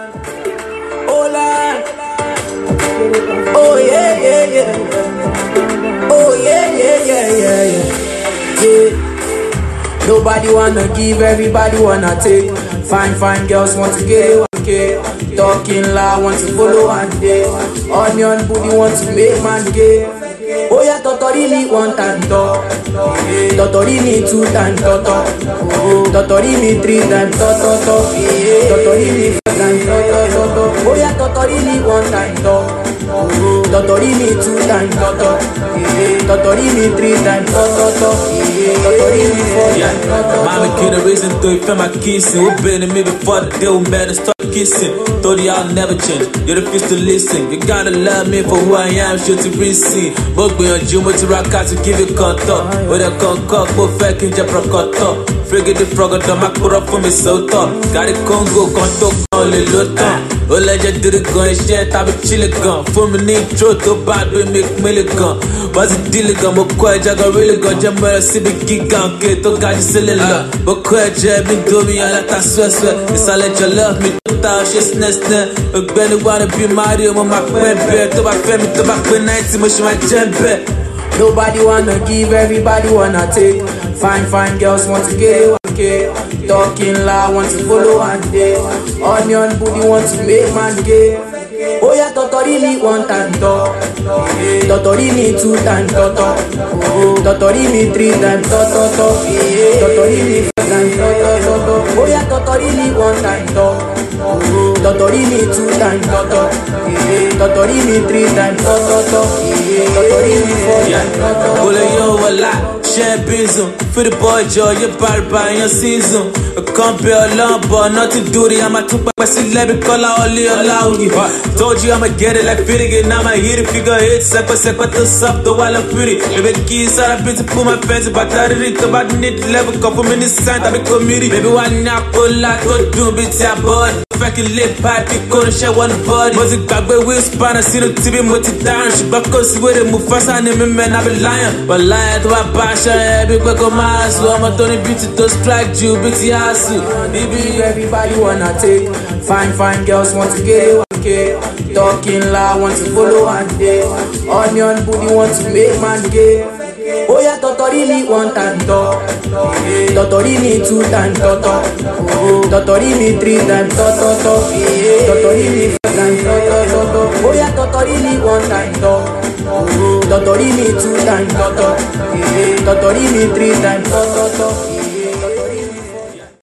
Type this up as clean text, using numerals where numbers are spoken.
Oh Lord, oh yeah, yeah, yeah. Oh yeah, yeah, yeah, yeah, yeah. Yeah. Nobody wanna give, everybody wanna take. Fine girls want to get it 1K. Talking loud, want to follow one day. Onion booty want to make man gay. Oh yeah, Totori me 1 time talk. Totori me 2 time talk. Totori me 3 time talk. Totori me 4 time talk. Oh yeah, Totori me 1 time talk. Totori me 2 time talk. Totori me 3 time talk. Totori me 4 time talk. Mama get a reason to it, feel my kissing. We've been in me before the deal better start kissing. Thought y'all never change, you're the first to listen. You gotta love me for who I am, sure to receive. But beyond you, to rock out to give you contour. With a concoct, but fake in Japra contour. Frigate the frog, the macro for me so tall. Got a Congo, contour, only lotan. Oh, let you do the gun, shit, I've been chilling gun. For me, need truth, to bad, we make milligan. Was it dealing gun, but quite Jaga really gun, Jammer, Civic gig gun, get to God, silly love. But quite Jab, me do me, I let that sweat. It's I let you love me, she's nest. But barely wanna be Mario, my friend, to my family, to my friend, 90, much my jump. Nobody wanna give, everybody wanna take. Fine girls want to get it 1K. Talking loud, want to follow one day. Onion booty want to make man gay. Oh yeah, Totori me 1 time talk. Totori me 2 time talk. Totori me 3 time talk. Totori me 4 time talk. Oh yeah, Totori me 1 time talk. Totori me 2 time talk. Totori me 3 time talk. Totori me 4 time talk. Bullet yo a lot, share bism. For the boy Joe, you bad by your season. A compare long, but nothing duty. I'm a 2 by celebrity color only allow you. Told you I'ma get it like fitting it. Now I hit it, figure it. Second to sub the while I'm pretty. Baby keys are a bit to put my fancy, but I didn't about need level couple minutes signed. I'm a committee. Baby, why not pull out to do bits your boy? Fucking lip pipe, you couldn't share one body. Was it back where we span? I see the TV multi-down. She back cause with it move fast and me man, I be lying. But lying to my passion, every quick on my ass. So I'm a Tony beauty to strike you, bitty ass. Everybody wanna take. Fine girls want to get it 1K. Talking loud, want to follow one day. Onion booty want to make man gay. Oh yeah, Totori me 1 time talk. Totori me 2 time talk. Totori me 3 time talk. Totori me 4 time talk. Oh yeah, Totori me 1 time talk. Totori me 2 time talk. Totori me 3 time talk.